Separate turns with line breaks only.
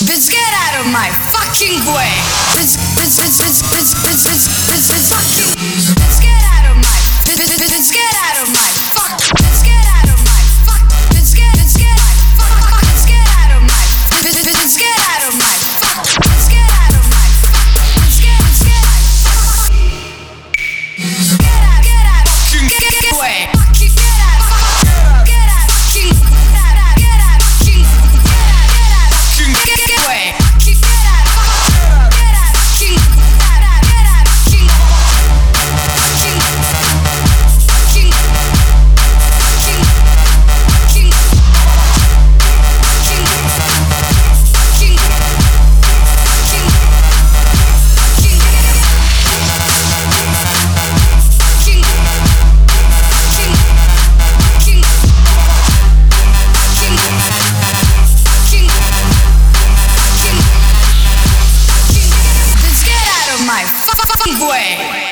Bitch, get out of my fucking way. Bitch, bitch, bitch, bitch, bitch, bitch, bitch, bitch, bitch, fucking. Bitch, get out of my. Bitch, bitch, get out of my. Fuck. Bitch, get out of my. Fuck. Bitch, get fuck. Bitch, get out of my. Bitch, bitch, get out of my. Fuck. Bitch, get out of my. Bitch, get out. Get out. Get away. Fucking get out. Get out. Fucking get out. Get out. Fucking get out. Get away. Fucking get out. Get out. Fucking get out. Get out. Fucking fucking fucking fucking fucking fucking fucking fucking my fucking way.